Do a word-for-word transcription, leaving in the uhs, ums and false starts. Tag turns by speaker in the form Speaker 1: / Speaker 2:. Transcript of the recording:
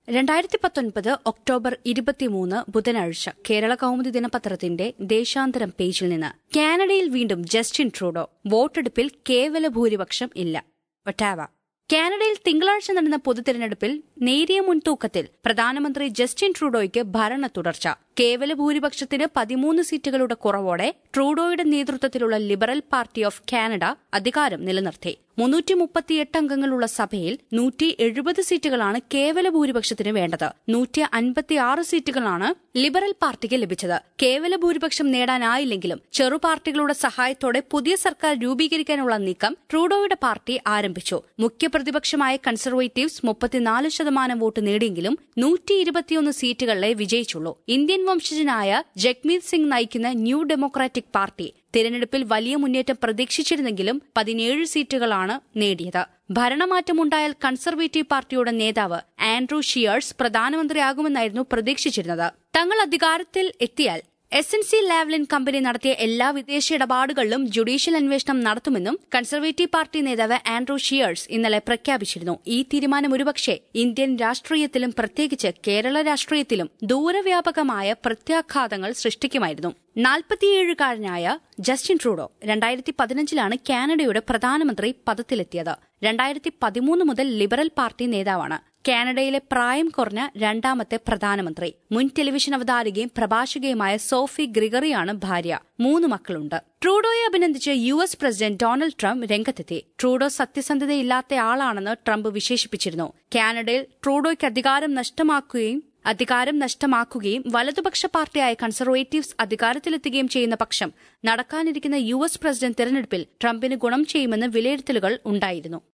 Speaker 1: രണ്ടായിരത്തി പത്തൊൻപത് ഒക്ടോബർ ഇരുപത്തിമൂന്ന് ബുധനാഴ്ച കേരള കൗമുദി ദിനപത്രത്തിന്റെ ദേശാന്തരം പേജിൽ നിന്ന് കാനഡയിൽ വീണ്ടും ജസ്റ്റിൻ ട്രൂഡോ വോട്ടെടുപ്പിൽ കേവല ഭൂരിപക്ഷം ഇല്ല. ഒട്ടാവ. കാനഡയിൽ തിങ്കളാഴ്ച നടന്ന പൊതുതെരഞ്ഞെടുപ്പിൽ നേരിയ മുൻതൂക്കത്തിൽ പ്രധാനമന്ത്രി ജസ്റ്റിൻ ട്രൂഡോയ്ക്ക് ഭരണ തുടർച്ച. കേവല ഭൂരിപക്ഷത്തിന് പതിമൂന്ന് സീറ്റുകളുടെ കുറവോടെ ട്രൂഡോയുടെ നേതൃത്വത്തിലുള്ള ലിബറൽ പാർട്ടി ഓഫ് കാനഡ അധികാരം നിലനിർത്തി. മുന്നൂറ്റി മുപ്പത്തിയെട്ട് അംഗങ്ങളുള്ള സഭയിൽ നൂറ്റി എഴുപത് സീറ്റുകളാണ് കേവല ഭൂരിപക്ഷത്തിന് വേണ്ടത്. നൂറ്റി അൻപത്തിയാറ് സീറ്റുകളാണ് ലിബറൽ പാർട്ടിക്ക് ലഭിച്ചത്. കേവല ഭൂരിപക്ഷം നേടാനായില്ലെങ്കിലും ചെറു പാർട്ടികളുടെ സഹായത്തോടെ പുതിയ സർക്കാർ രൂപീകരിക്കാനുള്ള നീക്കം ട്രൂഡോയുടെ പാർട്ടി ആരംഭിച്ചു. മുഖ്യപ്രതിപക്ഷമായ കൺസർവേറ്റീവ്സ് മുപ്പത്തിനാല് ശതമാനം വോട്ട് നേടിയെങ്കിലും നൂറ്റി ഇരുപത്തിയൊന്ന് സീറ്റുകളിലെ വിജയിച്ചുള്ളൂ. ഇന്ത്യൻ വംശജനായ ജഗ്മീത് സിംഗ് നയിക്കുന്ന ന്യൂ ഡെമോക്രാറ്റിക് പാർട്ടി തിരഞ്ഞെടുപ്പിൽ വലിയ മുന്നേറ്റം പ്രതീക്ഷിച്ചിരുന്നെങ്കിലും പതിനേഴ് സീറ്റുകളാണ് നേടിയത്. ഭരണമാറ്റമുണ്ടായാൽ കൺസർവേറ്റീവ് പാർട്ടിയുടെ നേതാവ് ആൻഡ്രൂ ഷിയേഴ്സ് പ്രധാനമന്ത്രിയാകുമെന്നായിരുന്നു പ്രതീക്ഷിച്ചിരുന്നത്. തങ്ങൾ അധികാരത്തിൽ എത്തിയാൽ S N C Lavalin company നടത്തിയ എല്ലാ വിദേശ ഇടപാടുകളിലും ജുഡീഷ്യൽ അന്വേഷണം നടത്തുമെന്നും കൺസർവേറ്റീവ് പാർട്ടി നേതാവ് ആൻഡ്രൂ ഷിയേഴ്സ് ഇന്നലെ പ്രഖ്യാപിച്ചിരുന്നു. ഈ തീരുമാനം ഒരുപക്ഷെ ഇന്ത്യൻ രാഷ്ട്രീയത്തിലും പ്രത്യേകിച്ച് കേരള രാഷ്ട്രീയത്തിലും ദൂരവ്യാപകമായ പ്രത്യാഘാതങ്ങൾ സൃഷ്ടിക്കുമായിരുന്നു. നാൽപ്പത്തിയേഴുകാരനായ ജസ്റ്റിൻ ട്രൂഡോ രണ്ടായിരത്തി പതിനഞ്ചിലാണ് കാനഡയുടെ പ്രധാനമന്ത്രി പദത്തിലെത്തിയത്. രണ്ടായിരത്തി പതിമൂന്ന് മുതൽ ലിബറൽ പാർട്ടി നേതാവാണ്. കാനഡയിലെ പ്രായം കുറഞ്ഞ രണ്ടാമത്തെ പ്രധാനമന്ത്രി. മുൻ ടെലിവിഷൻ അവതാരകയും പ്രഭാഷകയുമായ സോഫി ഗ്രിഗറിയാണ് ഭാര്യ. മൂന്ന് മക്കളുണ്ട്. ട്രൂഡോയെ അഭിനന്ദിച്ച് U S president Donald Trump രംഗത്തെത്തി. ട്രൂഡോ സത്യസന്ധതയില്ലാത്തയാളാണെന്ന് ട്രംപ് വിശേഷിപ്പിച്ചിരുന്നു. കാനഡയിൽ ട്രൂഡോയ്ക്ക് അധികാരം നഷ്ടമാക്കുകയും അധികാരം നഷ്ടമാക്കുകയും വലതുപക്ഷ പാർട്ടിയായ കൺസർവേറ്റീവ്സ് അധികാരത്തിലെത്തുകയും ചെയ്യുന്ന പക്ഷം നടക്കാനിരിക്കുന്ന യു എസ് പ്രസിഡന്റ് തെരഞ്ഞെടുപ്പിൽ ട്രംപിന് ഗുണം ചെയ്യുമെന്ന് വിലയിരുത്തലുകൾ ഉണ്ടായിരുന്നു.